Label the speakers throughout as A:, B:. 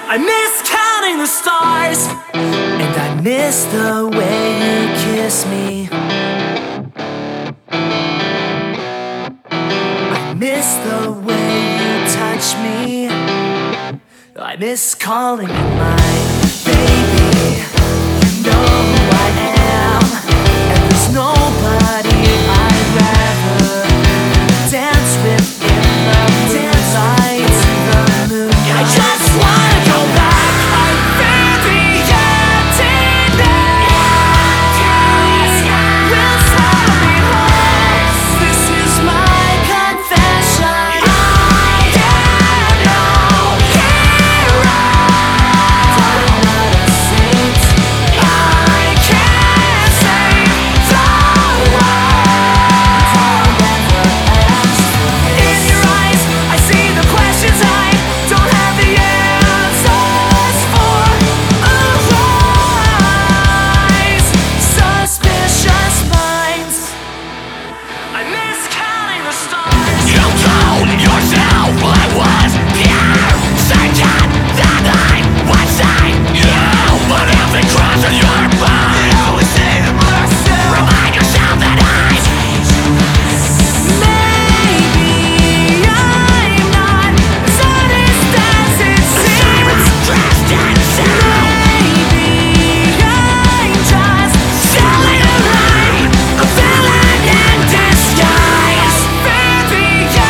A: I miss counting the stars, and I miss the way you kiss me. I miss the way you touch me. I miss calling you mine, baby. You know who I am, and there's nobody I'd rather dance with in the moonlight. I just wanna go back. I feel the emptiness will swallow me whole. This is my confession. I am no hero. I'm not a saint. I can't save the world. I'll never ask. In your eyes, I see the questions I don't have the answers for. Arise, suspicious minds. I miss counting the stars.
B: You told yourself I was pure, certain that I would say you, but if they cross on your mind, you always say to myself, remind yourself that I
A: Maybe I'm not as honest as it seems.
B: dressed in sound,
A: Maybe I'm just
B: selling a lie, a villain in disguise.
A: fear the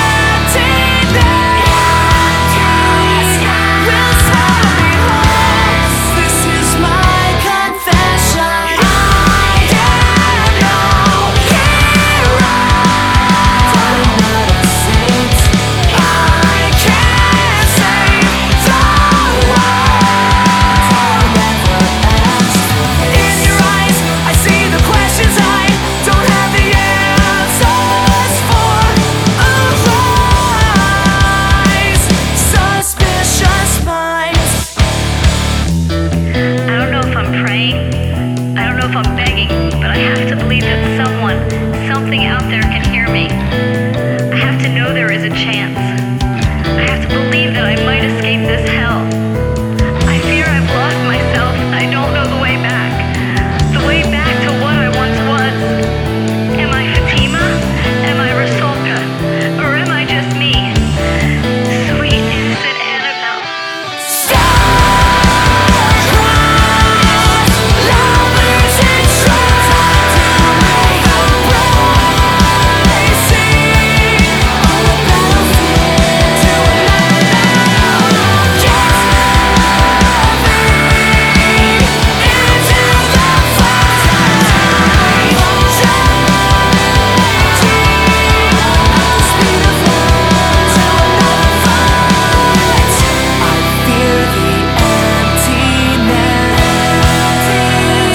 A: emptiness will swallow me whole. This is my confession. I am no hero. I'm not a saint. I can't save the world. I'll never ask. In your eyes, I see the questions I don't have the answers for. Arise, suspicious minds.
C: I don't know if I'm praying, I don't know if I'm begging, but I have to believe that someone, something out there can hear me. I have to know there is a chance. I have to believe that I might escape this hell. I fear I've lost myself. I don't know the way back. The way back to what I once was. Am I Fatima? Am I Rusalka? Or am I just me? Sweet, innocent Annabelle.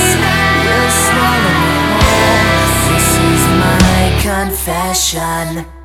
A: Confession.